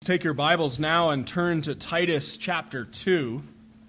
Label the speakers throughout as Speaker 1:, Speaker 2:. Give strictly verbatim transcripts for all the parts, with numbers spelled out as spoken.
Speaker 1: Take your Bibles now and turn to Titus chapter two.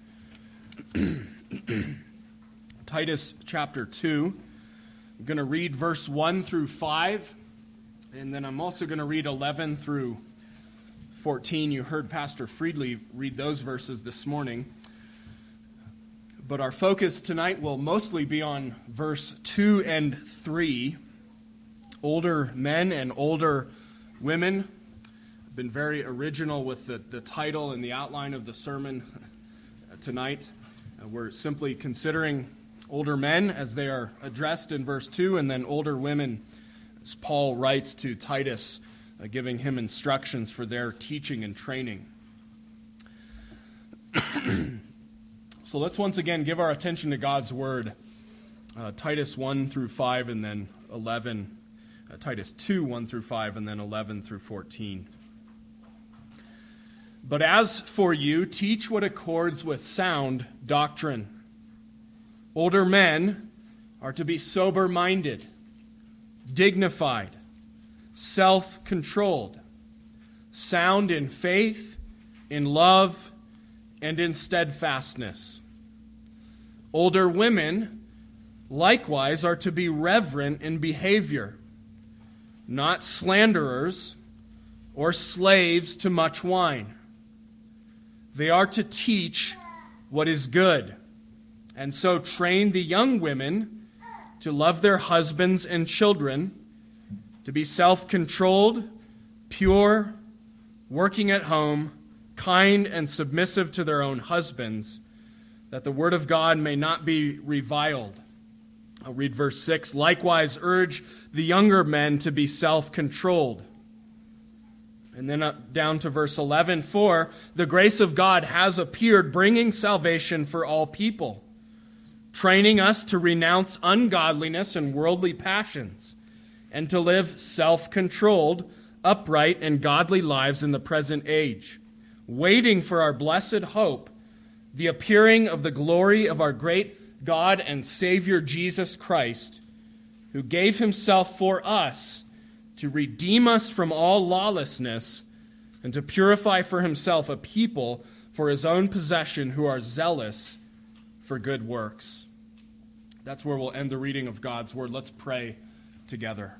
Speaker 1: Titus chapter two. I'm going to read verse one through five, and then I'm also going to read eleven through fourteen. You heard Pastor Friedley read those verses this morning. But our focus tonight will mostly be on verse two and three. Older men and older women. Been very original with the, the title and the outline of the sermon tonight. Uh, we're simply considering older men as they are addressed in verse two, and then older women as Paul writes to Titus, uh, giving him instructions for their teaching and training. So let's once again give our attention to God's Word. Uh, Titus one through five, and then eleven. Uh, Titus two, one through five, and then eleven through fourteen. But as for you, teach what accords with sound doctrine. Older men are to be sober-minded, dignified, self-controlled, sound in faith, in love, and in steadfastness. Older women, likewise, are to be reverent in behavior, not slanderers or slaves to much wine. They are to teach what is good, and so train the young women to love their husbands and children, to be self-controlled, pure, working at home, kind and submissive to their own husbands, that the word of God may not be reviled. I'll read verse six. Likewise, urge the younger men to be self-controlled. And then up down to verse eleven, for the grace of God has appeared, bringing salvation for all people, training us to renounce ungodliness and worldly passions, and to live self-controlled, upright, and godly lives in the present age, waiting for our blessed hope, the appearing of the glory of our great God and Savior Jesus Christ, who gave himself for us to redeem us from all lawlessness and to purify for himself a people for his own possession who are zealous for good works. That's where we'll end the reading of God's word. Let's pray together.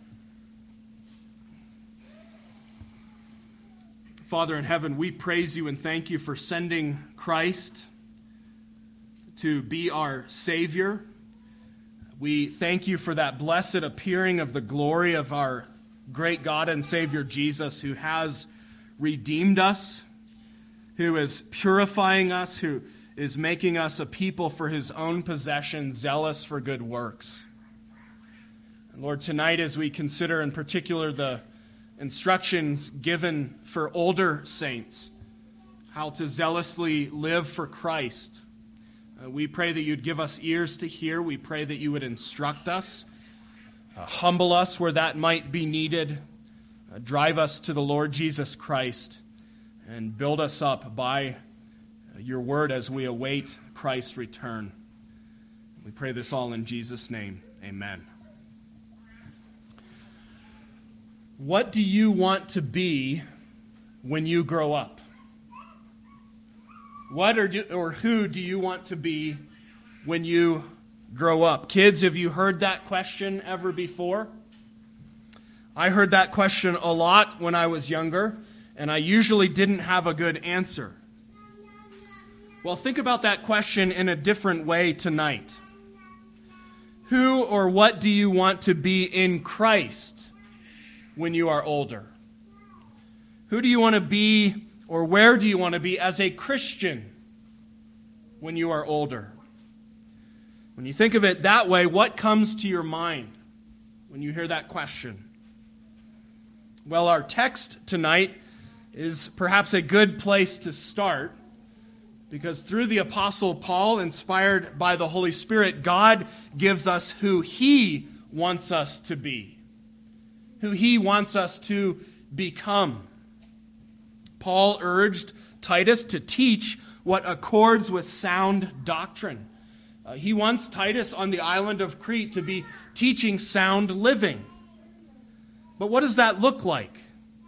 Speaker 1: Father in heaven, we praise you and thank you for sending Christ to be our Savior. We thank you for that blessed appearing of the glory of our great God and Savior Jesus, who has redeemed us, who is purifying us, who is making us a people for his own possession, zealous for good works. And Lord, tonight as we consider in particular the instructions given for older saints, how to zealously live for Christ, uh, we pray that you'd give us ears to hear. We pray that you would instruct us. Uh, humble us where that might be needed. Uh, drive us to the Lord Jesus Christ and build us up by uh, your word as we await Christ's return. We pray this all in Jesus' name. Amen. What do you want to be when you grow up? What or, do, or who do you want to be when you grow up? Kids, have you heard that question ever before? I heard that question a lot when I was younger, and I usually didn't have a good answer. Well, think about that question in a different way tonight. Who or what do you want to be in Christ when you are older? Who do you want to be, or where do you want to be as a Christian when you are older? When you think of it that way, what comes to your mind when you hear that question? Well, our text tonight is perhaps a good place to start, because through the Apostle Paul, inspired by the Holy Spirit, God gives us who he wants us to be, who he wants us to become. Paul urged Titus to teach what accords with sound doctrine. Uh, he wants Titus on the island of Crete to be teaching sound living. But what does that look like?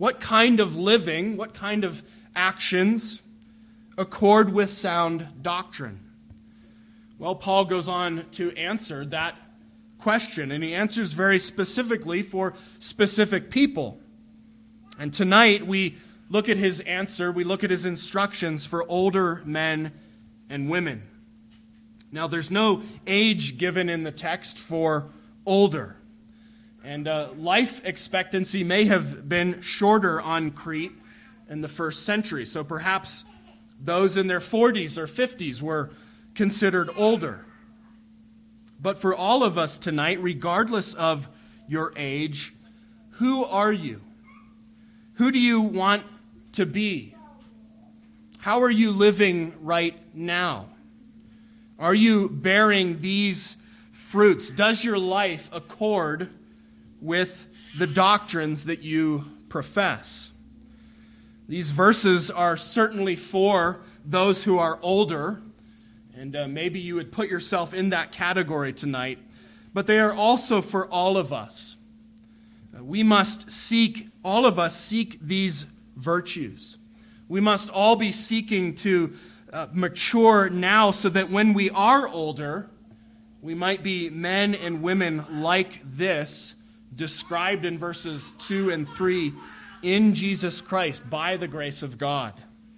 Speaker 1: What kind of living, what kind of actions accord with sound doctrine? Well, Paul goes on to answer that question, and he answers very specifically for specific people. And tonight we look at his answer, we look at his instructions for older men and women. Now, there's no age given in the text for older. And uh, life expectancy may have been shorter on Crete in the first century. So perhaps those in their forties or fifties were considered older. But for all of us tonight, regardless of your age, who are you? Who do you want to be? How are you living right now? Are you bearing these fruits? Does your life accord with the doctrines that you profess? These verses are certainly for those who are older, and uh, maybe you would put yourself in that category tonight, but they are also for all of us. Uh, we must seek, all of us seek these virtues. We must all be seeking to uh, mature now so that when we are older, we might be men and women like this, described in verses two and three, in Jesus Christ, by the grace of God.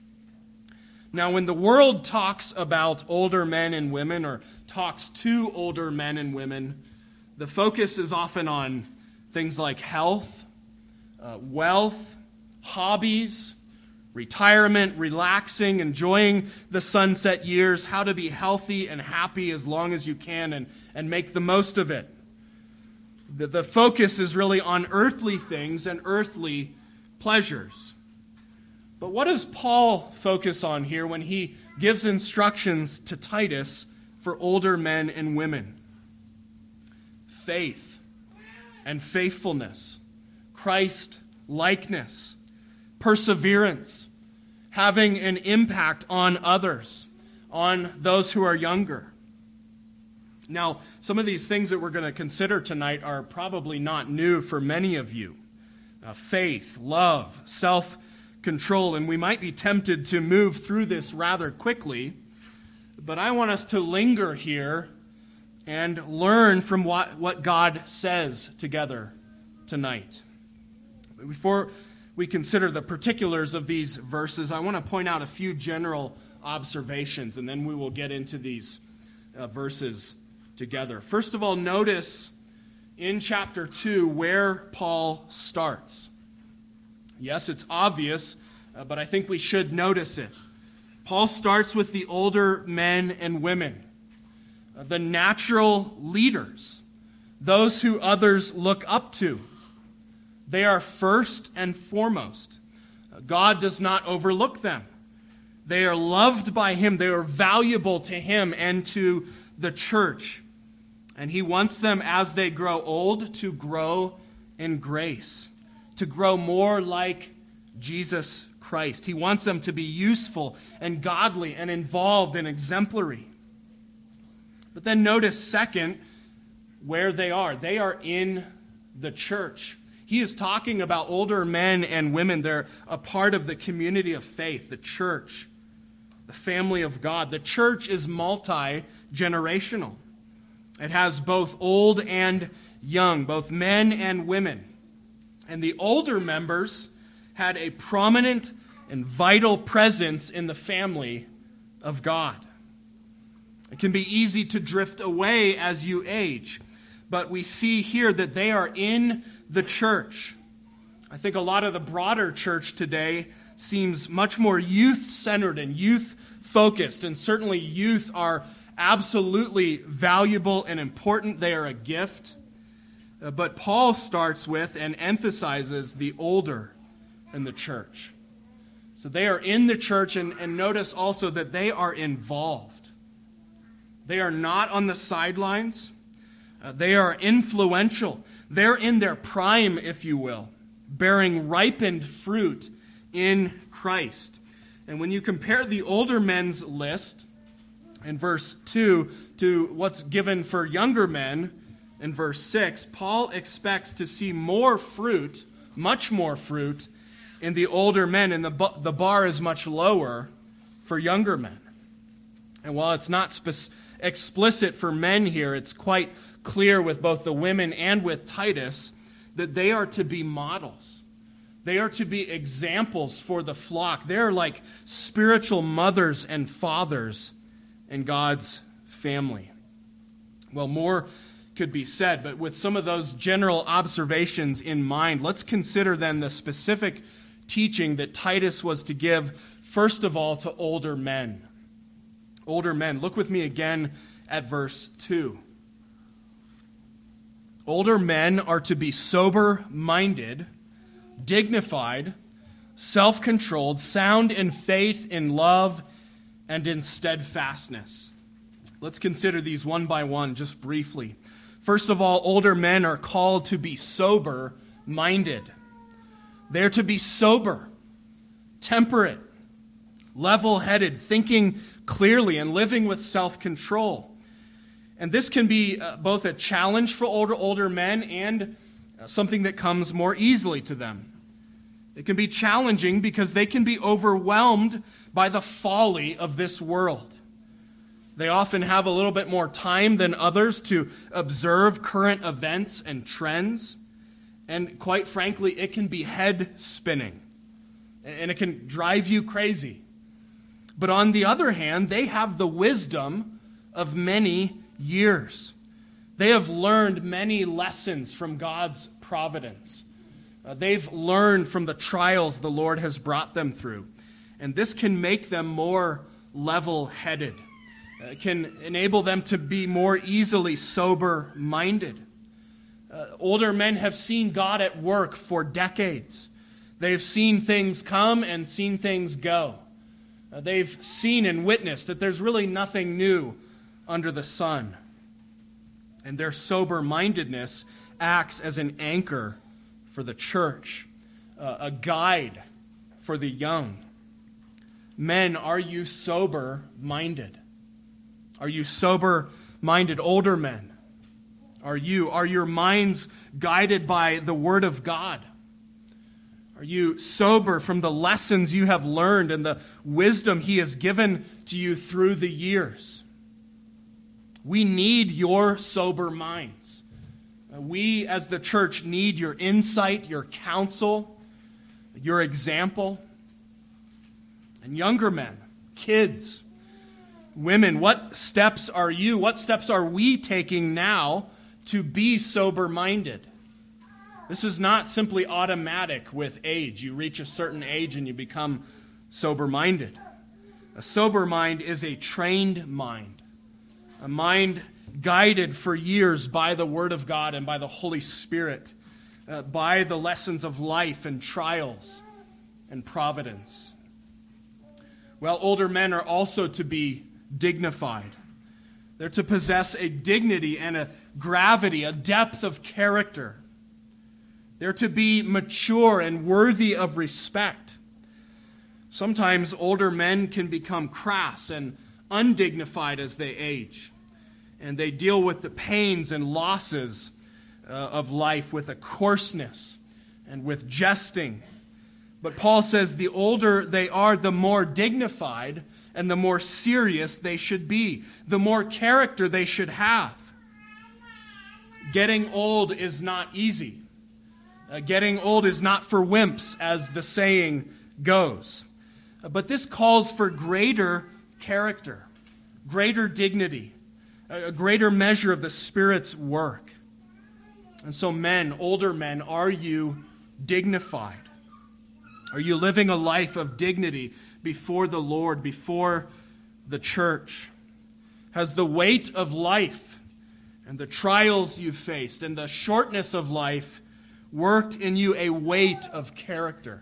Speaker 1: Now, when the world talks about older men and women, or talks to older men and women, the focus is often on things like health, uh, wealth, hobbies, retirement, relaxing, enjoying the sunset years, how to be healthy and happy as long as you can and, and make the most of it. The, the focus is really on earthly things and earthly pleasures. But what does Paul focus on here when he gives instructions to Titus for older men and women? Faith and faithfulness, Christ likeness, perseverance, having an impact on others, on those who are younger. Now, some of these things that we're going to consider tonight are probably not new for many of you. Uh, faith, love, self-control, and we might be tempted to move through this rather quickly, but I want us to linger here and learn from what, what God says together tonight. Before we consider the particulars of these verses, I want to point out a few general observations, and then we will get into these uh, verses together. First of all, notice in chapter two where Paul starts. Yes, it's obvious, uh, but I think we should notice it. Paul starts with the older men and women, uh, the natural leaders, those who others look up to. They are first and foremost. Uh, God does not overlook them. They are loved by him. They are valuable to him and to the church. And he wants them, as they grow old, to grow in grace, to grow more like Jesus Christ. He wants them to be useful and godly and involved and exemplary. But then notice, second, where they are. They are in the church. He is talking about older men and women. They're a part of the community of faith, the church, the family of God. The church is multi-generational. It has both old and young, both men and women. And the older members had a prominent and vital presence in the family of God. It can be easy to drift away as you age, but we see here that they are in the church. I think a lot of the broader church today seems much more youth-centered and youth-focused, and certainly youth are absolutely valuable and important. They are a gift. Uh, but Paul starts with and emphasizes the older in the church. So they are in the church, and, and notice also that they are involved. They are not on the sidelines. Uh, they are influential. They're in their prime, if you will, bearing ripened fruit in Christ. And when you compare the older men's list in verse two to what's given for younger men in verse six, Paul expects to see more fruit, much more fruit, in the older men, and the, the bar is much lower for younger men. And while it's not spe- explicit for men here, it's quite clear with both the women and with Titus that they are to be models. They are to be examples for the flock. They're like spiritual mothers and fathers in God's family. Well, more could be said, but with some of those general observations in mind, let's consider then the specific teaching that Titus was to give, first of all, to older men. Older men. Look with me again at verse two. Older men are to be sober-minded, dignified, self-controlled, sound in faith, in love, and in steadfastness. Let's consider these one by one, just briefly. First of all, older men are called to be sober-minded. They're to be sober, temperate, level-headed, thinking clearly, and living with self-control. And this can be uh, both a challenge for older, older men and uh, something that comes more easily to them. It can be challenging because they can be overwhelmed by the folly of this world. They often have a little bit more time than others to observe current events and trends. And quite frankly, it can be head spinning. And it can drive you crazy. But on the other hand, they have the wisdom of many years. They have learned many lessons from God's providence. Uh, they've learned from the trials the Lord has brought them through. And this can make them more level-headed. It can enable them to be more easily sober-minded. Uh, older men have seen God at work for decades. They've seen things come and seen things go. Uh, they've seen and witnessed that there's really nothing new under the sun. And their sober-mindedness acts as an anchor for the church, uh, a guide for the young. Men, are you sober-minded? Are you sober-minded, older men? Are you? Are your minds guided by the Word of God? Are you sober from the lessons you have learned and the wisdom He has given to you through the years? We need your sober minds. We, as the church, need your insight, your counsel, your example. And younger men, kids, women, what steps are you, what steps are we taking now to be sober-minded? This is not simply automatic with age. You reach a certain age and you become sober-minded. A sober mind is a trained mind, a mind guided for years by the Word of God and by the Holy Spirit, uh, by the lessons of life and trials and providence. Well, older men are also to be dignified. They're to possess a dignity and a gravity, a depth of character. They're to be mature and worthy of respect. Sometimes older men can become crass and undignified as they age, and they deal with the pains and losses uh, of life with a coarseness and with jesting. But Paul says the older they are, the more dignified and the more serious they should be, the more character they should have. Getting old is not easy. Uh, getting old is not for wimps, as the saying goes. Uh, but this calls for greater character, greater dignity, a, a greater measure of the Spirit's work. And so men, older men, are you dignified? Are you living a life of dignity before the Lord, before the church? Has the weight of life and the trials you've faced and the shortness of life worked in you a weight of character?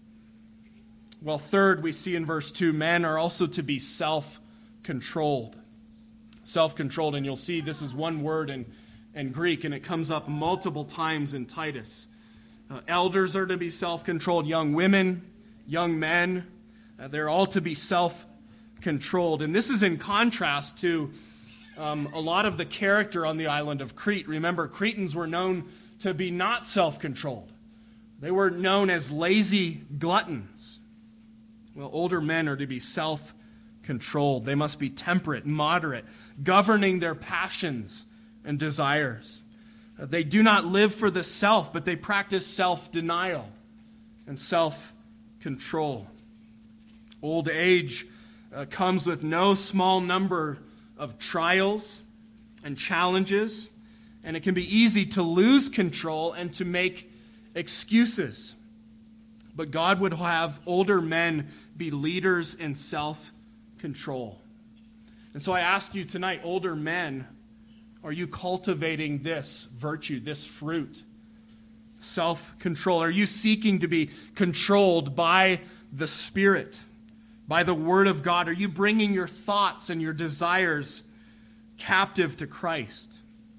Speaker 1: Well, third, we see in verse two, men are also to be self-controlled. Self-controlled, and you'll see this is one word in, in Greek, and it comes up multiple times in Titus. Uh, elders are to be self-controlled. Young women, young men, uh, they're all to be self-controlled. And this is in contrast to um, a lot of the character on the island of Crete. Remember, Cretans were known to be not self-controlled. They were known as lazy gluttons. Well, older men are to be self-controlled. They must be temperate, moderate, governing their passions and desires. They do not live for the self, but they practice self-denial and self-control. Old age uh, comes with no small number of trials and challenges, and it can be easy to lose control and to make excuses. But God would have older men be leaders in self-control. And so I ask you tonight, older men, are you cultivating this virtue, this fruit? Self-control. Are you seeking to be controlled by the Spirit, by the Word of God? Are you bringing your thoughts and your desires captive to Christ?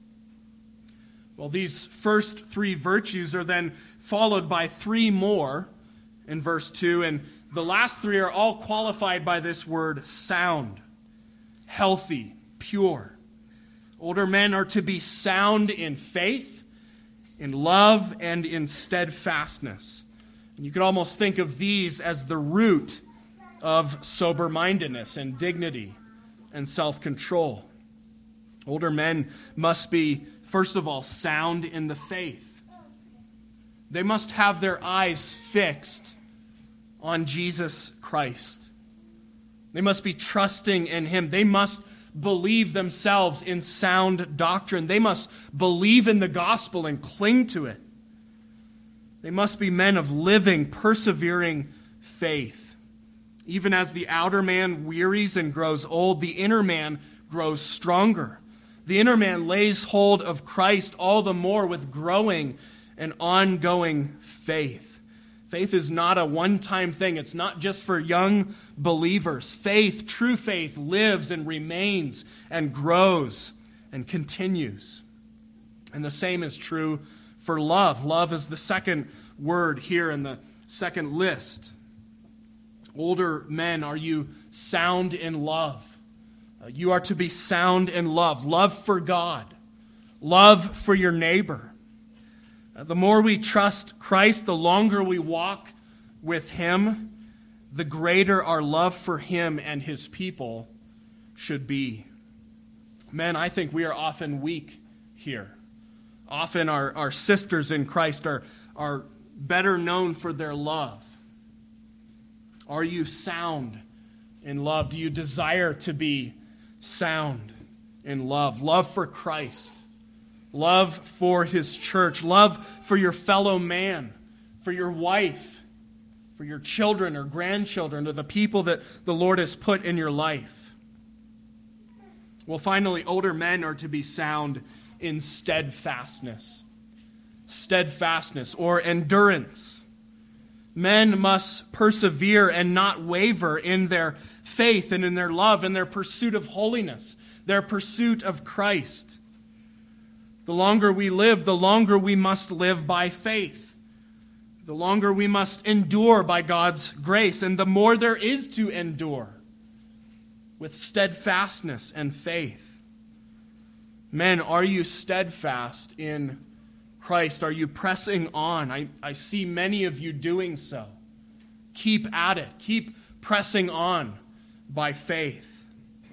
Speaker 1: Well, these first three virtues are then followed by three more in verse two, and the last three are all qualified by this word sound, healthy, pure. Older men are to be sound in faith, in love, and in steadfastness. And you could almost think of these as the root of sober-mindedness and dignity and self-control. Older men must be, first of all, sound in the faith. They must have their eyes fixed on Jesus Christ. They must be trusting in Him. They must believe themselves in sound doctrine. They must believe in the gospel and cling to it. They must be men of living, persevering faith. Even as the outer man wearies and grows old, the inner man grows stronger. The inner man lays hold of Christ all the more with growing and ongoing faith. Faith is not a one-time thing. It's not just for young believers. Faith, true faith, lives and remains and grows and continues. And the same is true for love. Love is the second word here in the second list. Older men, are you sound in love? Uh, you are to be sound in love. Love for God. Love for your neighbor. The more we trust Christ, the longer we walk with Him, the greater our love for Him and His people should be. Men, I think we are often weak here. Often our, our sisters in Christ are, are better known for their love. Are you sound in love? Do you desire to be sound in love? Love for Christ. Love for His church. Love for your fellow man, for your wife, for your children or grandchildren, or the people that the Lord has put in your life. Well, finally, older men are to be sound in steadfastness. Steadfastness or endurance. Men must persevere and not waver in their faith and in their love and their pursuit of holiness, their pursuit of Christ. The longer we live, the longer we must live by faith. The longer we must endure by God's grace, and the more there is to endure with steadfastness and faith. Men, are you steadfast in Christ? Are you pressing on? I, I see many of you doing so. Keep at it. Keep pressing on by faith.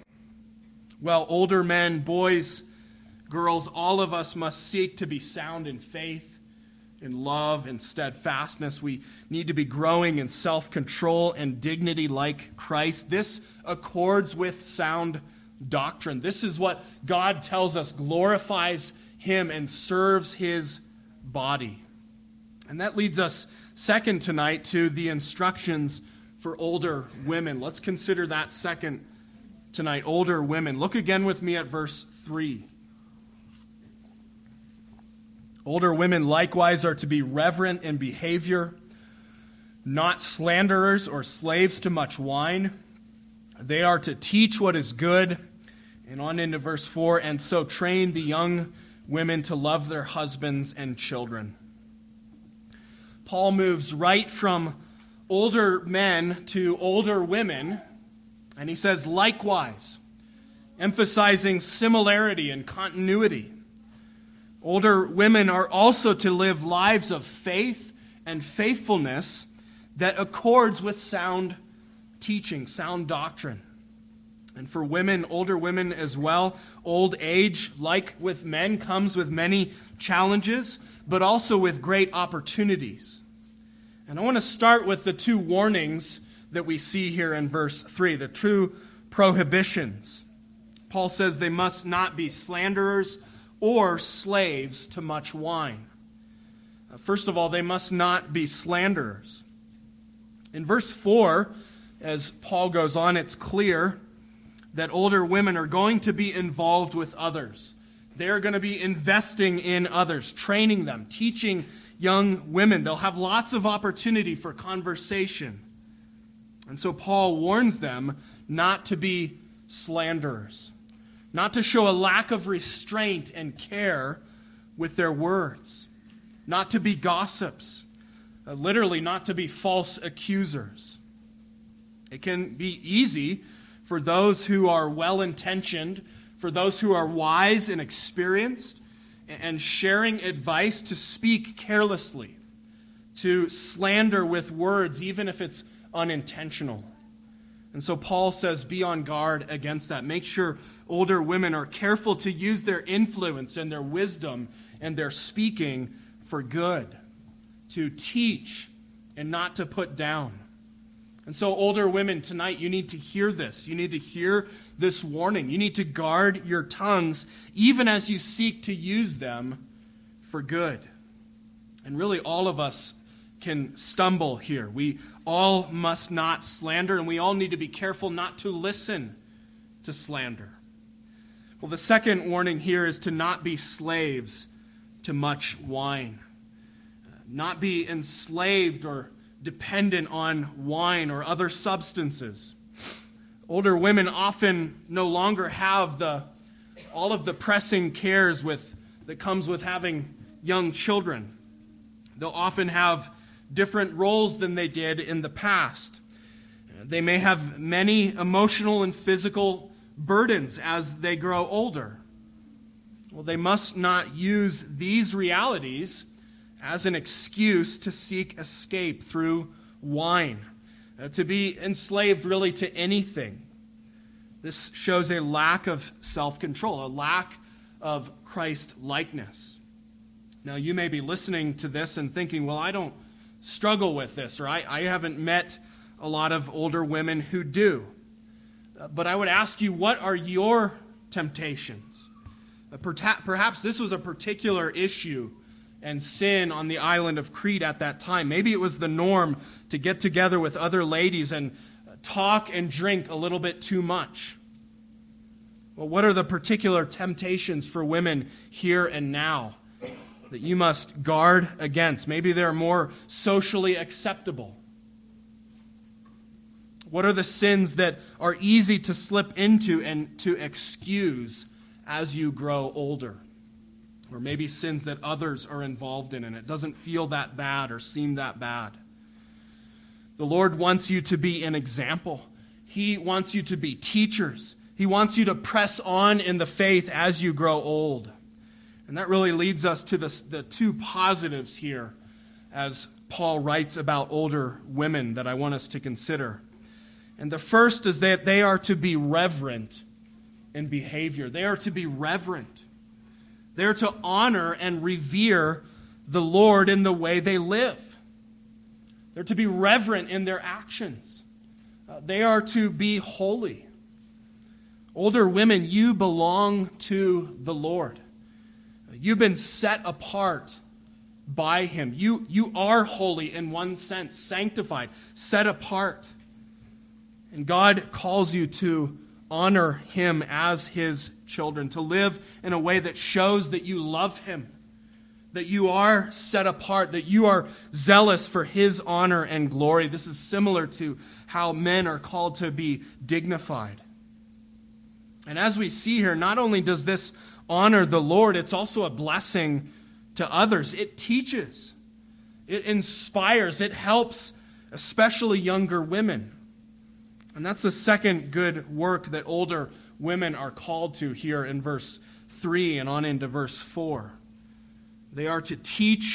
Speaker 1: Well, older men, boys, girls, all of us must seek to be sound in faith, in love, and steadfastness. We need to be growing in self-control and dignity like Christ. This accords with sound doctrine. This is what God tells us glorifies Him and serves His body. And that leads us second tonight to the instructions for older women. Let's consider that second tonight, older women. Look again with me at verse three. Older women likewise are to be reverent in behavior, not slanderers or slaves to much wine. They are to teach what is good. And on into verse four, and so train the young women to love their husbands and children. Paul moves right from older men to older women, and he says likewise, emphasizing similarity and continuity. Older women are also to live lives of faith and faithfulness that accords with sound teaching, sound doctrine. And for women, older women as well, old age, like with men, comes with many challenges, but also with great opportunities. And I want to start with the two warnings that we see here in verse three, the true prohibitions. Paul says they must not be slanderers or slaves to much wine. First of all, they must not be slanderers. In verse four, as Paul goes on, it's clear that older women are going to be involved with others. They're going to be investing in others, training them, teaching young women. They'll have lots of opportunity for conversation. And so Paul warns them not to be slanderers, not to show a lack of restraint and care with their words, not to be gossips, uh, literally not to be false accusers. It can be easy for those who are well-intentioned, for those who are wise and experienced, and sharing advice to speak carelessly, to slander with words, even if it's unintentional. And so Paul says, be on guard against that. Make sure older women are careful to use their influence and their wisdom and their speaking for good, to teach and not to put down. And so older women, tonight, you need to hear this. You need to hear this warning. You need to guard your tongues, even as you seek to use them for good. And really, all of us can stumble here. We all must not slander, and we all need to be careful not to listen to slander. Well, the second warning here is to not be slaves to much wine. Not be enslaved or dependent on wine or other substances. Older women often no longer have the all of the pressing cares with that comes with having young children. They'll often have different roles than they did in the past. They may have many emotional and physical burdens as they grow older. Well, they must not use these realities as an excuse to seek escape through wine, uh, to be enslaved really to anything. This shows a lack of self-control, a lack of Christ-likeness. Now, you may be listening to this and thinking, well, I don't struggle with this, or I, I haven't met a lot of older women who do. Uh, but I would ask you, what are your temptations? Uh, perta- perhaps this was a particular issue and sin on the island of Crete at that time. Maybe it was the norm to get together with other ladies and talk and drink a little bit too much. Well, what are the particular temptations for women here and now that you must guard against? Maybe they're more socially acceptable. What are the sins that are easy to slip into and to excuse as you grow older? Or maybe sins that others are involved in and it doesn't feel that bad or seem that bad. The Lord wants you to be an example. He wants you to be teachers. He wants you to press on in the faith as you grow old. And that really leads us to the, the two positives here as Paul writes about older women that I want us to consider. And the first is that they are to be reverent in behavior. They are to be reverent. They're to honor and revere the Lord in the way they live. They're to be reverent in their actions. Uh, they are to be holy. Older women, you belong to the Lord. You've been set apart by Him. You, you are holy in one sense, sanctified, set apart. And God calls you to honor Him as His children, to live in a way that shows that you love Him, that you are set apart, that you are zealous for His honor and glory. This is similar to how men are called to be dignified. And as we see here, not only does this honor the Lord, it's also a blessing to others. It teaches, it inspires, it helps, especially younger women. And that's the second good work that older women are called to here in verse three and on into verse four. They are to teach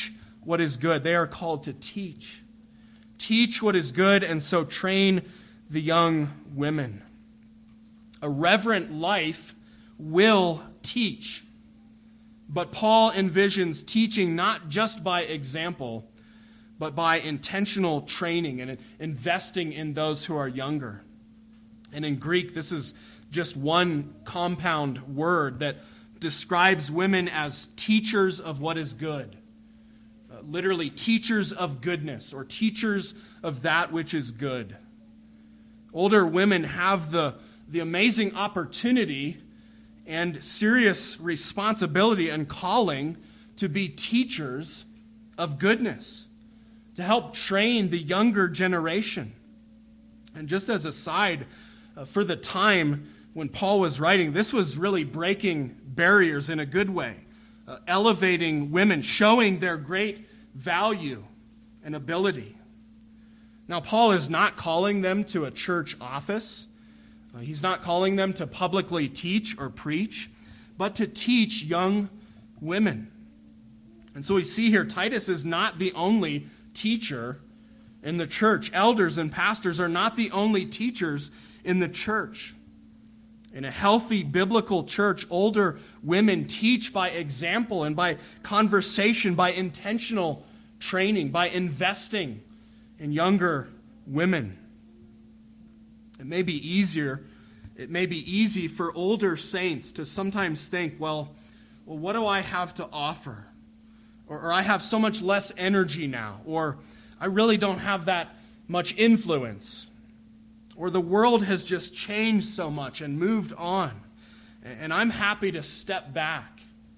Speaker 1: what is good. They are called to teach. Teach what is good, and so train the young women. A reverent life will teach. But Paul envisions teaching not just by example, but by intentional training and investing in those who are younger. And in Greek, this is just one compound word that describes women as teachers of what is good. Uh, literally, teachers of goodness, or teachers of that which is good. Older women have the, the amazing opportunity and serious responsibility and calling to be teachers of goodness, to help train the younger generation. And just as a side, uh, for the time when Paul was writing, this was really breaking barriers in a good way, uh, elevating women, showing their great value and ability. Now, Paul is not calling them to a church office. Uh, he's not calling them to publicly teach or preach, but to teach young women. And so we see here, Titus is not the only teacher in the church. Elders and pastors are not the only teachers in the church. In a healthy biblical church, older women teach by example and by conversation, by intentional training, by investing in younger women. It may be easier, it may be easy for older saints to sometimes think, well, well, what do I have to offer? Or, or I have so much less energy now, or I really don't have that much influence. Or the world has just changed so much and moved on, and I'm happy to step back.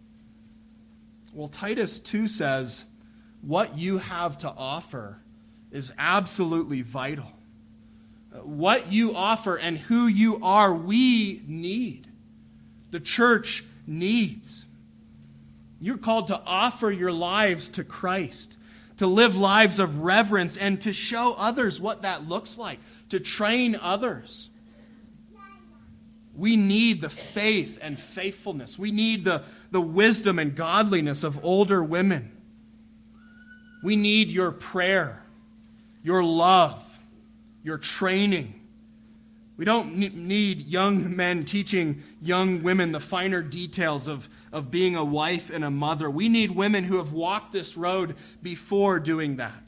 Speaker 1: Well, Titus two says, what you have to offer is absolutely vital. What you offer and who you are, we need. The church needs. You're called to offer your lives to Christ, to live lives of reverence, and to show others what that looks like, to train others. We need the faith and faithfulness. We need the, the wisdom and godliness of older women. We need your prayer, your love, your training. We don't need young men teaching young women the finer details of, of being a wife and a mother. We need women who have walked this road before doing that.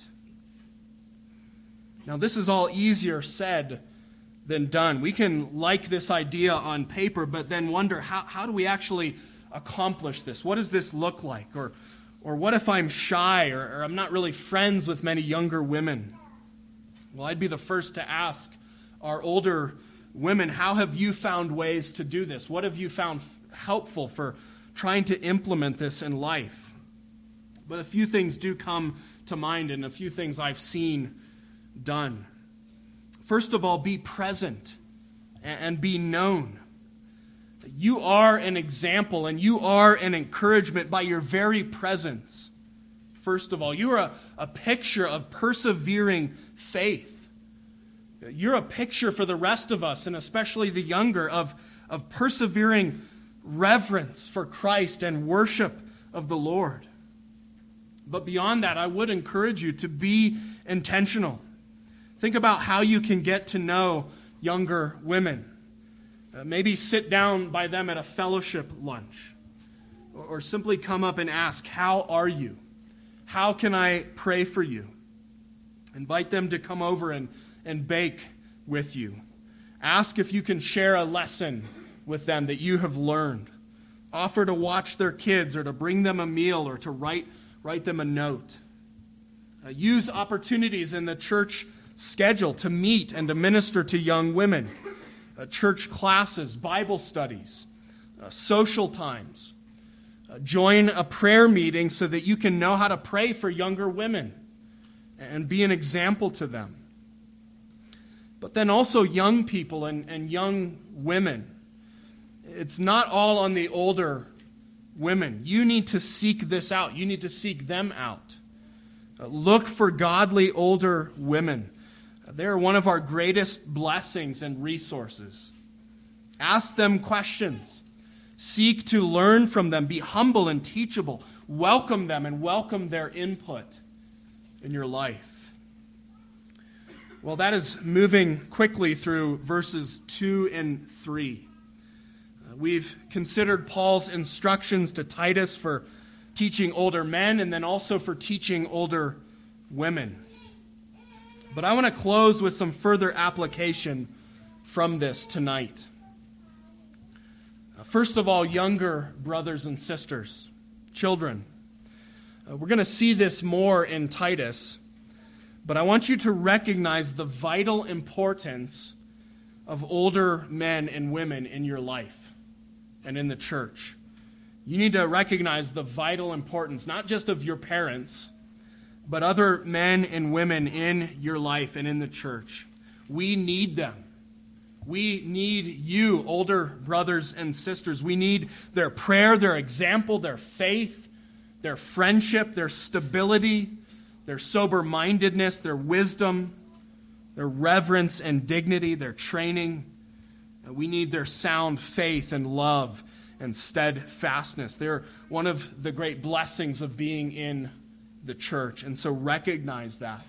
Speaker 1: Now, this is all easier said than done. We can like this idea on paper, but then wonder, how, how do we actually accomplish this? What does this look like? Or, or what if I'm shy, or, or I'm not really friends with many younger women? Well, I'd be the first to ask our older women, how have you found ways to do this? What have you found helpful for trying to implement this in life? But a few things do come to mind, and a few things I've seen done. First of all, be present and be known. You are an example and you are an encouragement by your very presence. First of all, you are a, a picture of persevering faith. You're a picture for the rest of us, and especially the younger, of, of persevering reverence for Christ and worship of the Lord. But beyond that, I would encourage you to be intentional. Think about how you can get to know younger women. Uh, maybe sit down by them at a fellowship lunch. Or, or simply come up and ask, how are you? How can I pray for you? Invite them to come over and, and bake with you. Ask if you can share a lesson with them that you have learned. Offer to watch their kids, or to bring them a meal, or to write, write them a note. Uh, use opportunities in the church schedule to meet and to minister to young women. Uh, church classes, Bible studies, uh, social times. Uh, join a prayer meeting so that you can know how to pray for younger women and be an example to them. But then also young people and, and young women. It's not all on the older women. You need to seek this out. You need to seek them out. Uh, look for godly older women. They're one of our greatest blessings and resources. Ask them questions. Seek to learn from them. Be humble and teachable. Welcome them and welcome their input in your life. Well, that is moving quickly through verses two and three. Uh, we've considered Paul's instructions to Titus for teaching older men and then also for teaching older women. But I want to close with some further application from this tonight. Uh, first of all, younger brothers and sisters, children. Uh, we're going to see this more in Titus, but I want you to recognize the vital importance of older men and women in your life and in the church. You need to recognize the vital importance, not just of your parents, but other men and women in your life and in the church. We need them. We need you, older brothers and sisters. We need their prayer, their example, their faith, their friendship, their stability, their sober-mindedness, their wisdom, their reverence and dignity, their training. We need their sound faith and love and steadfastness. They're one of the great blessings of being in the church, and so recognize that.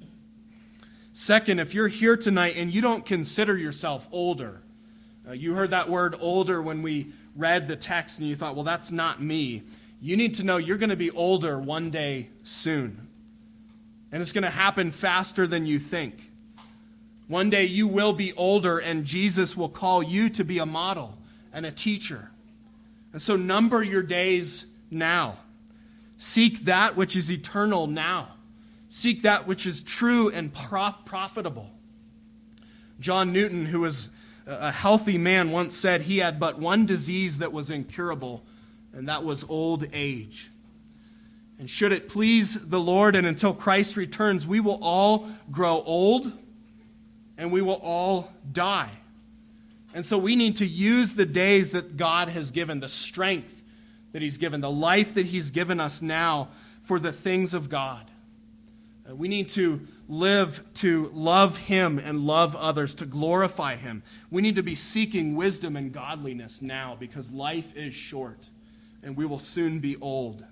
Speaker 1: Second, if you're here tonight and you don't consider yourself older, uh, you heard that word older when we read the text and you thought, well, that's not me. You need to know you're going to be older one day soon, and it's going to happen faster than you think. One day you will be older and Jesus will call you to be a model and a teacher. And so number your days now. Seek that which is eternal now. Seek that which is true and prof- profitable. John Newton, who was a healthy man, once said he had but one disease that was incurable, and that was old age. And should it please the Lord, and until Christ returns, we will all grow old, and we will all die. And so we need to use the days that God has given, the strength that He's given, the life that He's given us now for the things of God. Uh, we need to live to love Him and love others, to glorify Him. We need to be seeking wisdom and godliness now because life is short and we will soon be old.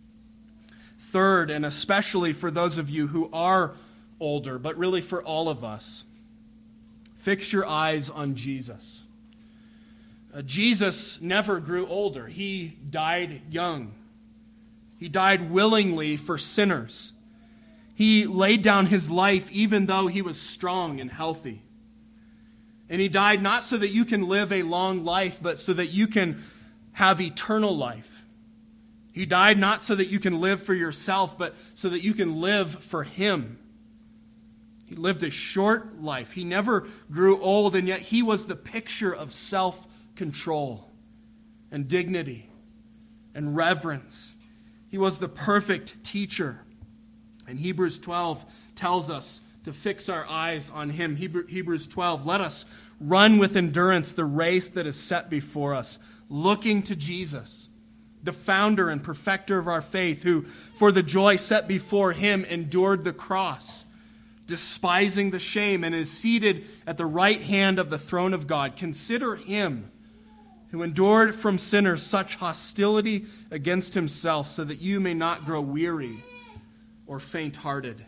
Speaker 1: Third, and especially for those of you who are older, but really for all of us, fix your eyes on Jesus. Uh, Jesus never grew older. He died young. He died willingly for sinners. He laid down His life even though He was strong and healthy. And He died not so that you can live a long life, but so that you can have eternal life. He died not so that you can live for yourself, but so that you can live for Him. He lived a short life. He never grew old, and yet He was the picture of self-control and dignity and reverence. He was the perfect teacher. And Hebrews twelve tells us to fix our eyes on Him. Hebrews twelve, let us run with endurance the race that is set before us, looking to Jesus, the founder and perfecter of our faith, who for the joy set before Him endured the cross, despising the shame, and is seated at the right hand of the throne of God. Consider Him who endured from sinners such hostility against Himself, so that you may not grow weary or faint-hearted.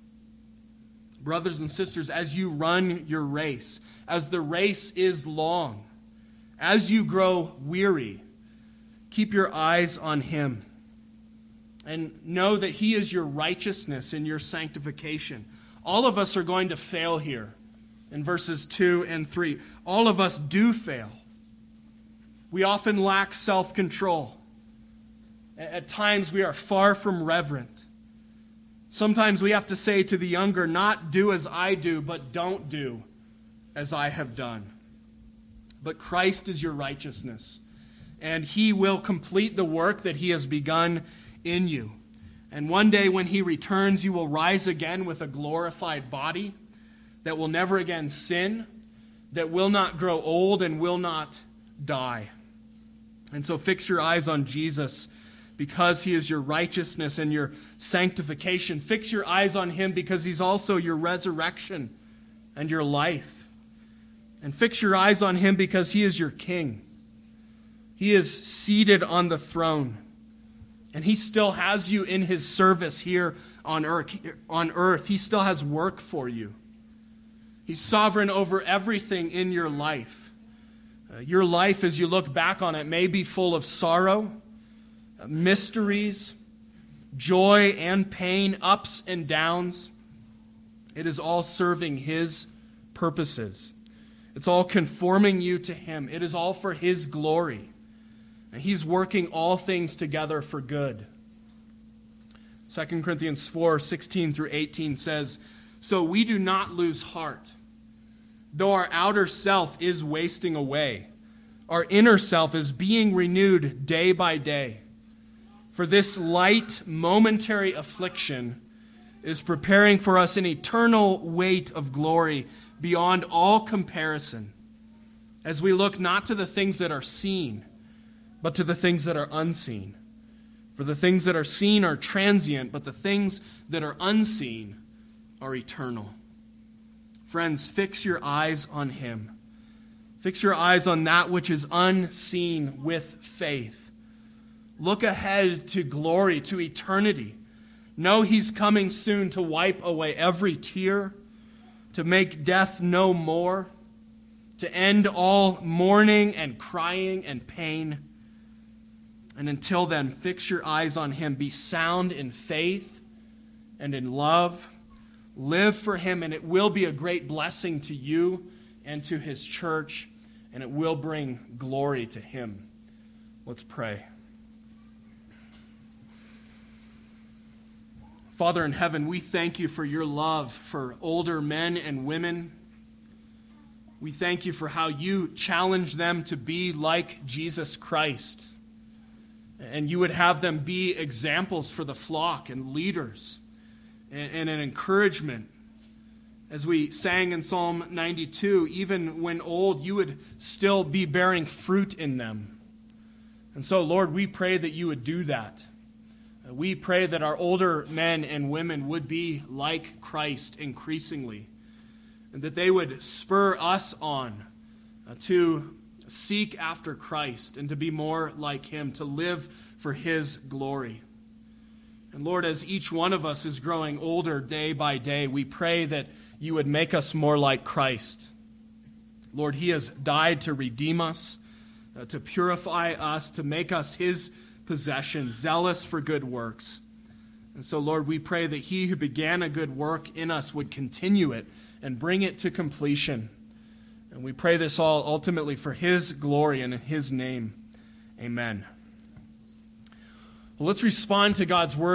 Speaker 1: Brothers and sisters, as you run your race, as the race is long, as you grow weary, keep your eyes on Him and know that He is your righteousness and your sanctification. All of us are going to fail here in verses two and three. All of us do fail. We often lack self-control. At times we are far from reverent. Sometimes we have to say to the younger, not do as I do, but don't do as I have done. But Christ is your righteousness, and He will complete the work that He has begun in you. And one day when He returns, you will rise again with a glorified body that will never again sin, that will not grow old and will not die. And so fix your eyes on Jesus because He is your righteousness and your sanctification. Fix your eyes on Him because He's also your resurrection and your life. And fix your eyes on Him because He is your King. He is seated on the throne, and he still has you in his service here on earth. On earth. He still has work for you. He's sovereign over everything in your life. Uh, your life, as you look back on it, may be full of sorrow, uh, mysteries, joy and pain, ups and downs. It is all serving his purposes. It's all conforming you to him. It is all for his glory. And he's working all things together for good. Second Corinthians four, sixteen through eighteen says, "So we do not lose heart. Though our outer self is wasting away, our inner self is being renewed day by day. For this light, momentary affliction is preparing for us an eternal weight of glory beyond all comparison, as we look not to the things that are seen, but to the things that are unseen. For the things that are seen are transient, but the things that are unseen are eternal." Friends, fix your eyes on him. Fix your eyes on that which is unseen with faith. Look ahead to glory, to eternity. Know he's coming soon to wipe away every tear, to make death no more, to end all mourning and crying and pain. And until then, fix your eyes on him. Be sound in faith and in love. Live for him, and it will be a great blessing to you and to his church, and it will bring glory to him. Let's pray. Father in heaven, we thank you for your love for older men and women. We thank you for how you challenge them to be like Jesus Christ. And you would have them be examples for the flock and leaders and, and an encouragement. As we sang in Psalm ninety-two, even when old, you would still be bearing fruit in them. And so, Lord, we pray that you would do that. We pray that our older men and women would be like Christ increasingly, and that they would spur us on uh, to seek after Christ and to be more like him, to live for his glory. And Lord, as each one of us is growing older day by day, we pray that you would make us more like Christ. Lord, he has died to redeem us, uh, to purify us, to make us his possession, zealous for good works. And so, Lord, we pray that he who began a good work in us would continue it and bring it to completion. And we pray this all ultimately for his glory and in his name. Amen. Well, let's respond to God's word.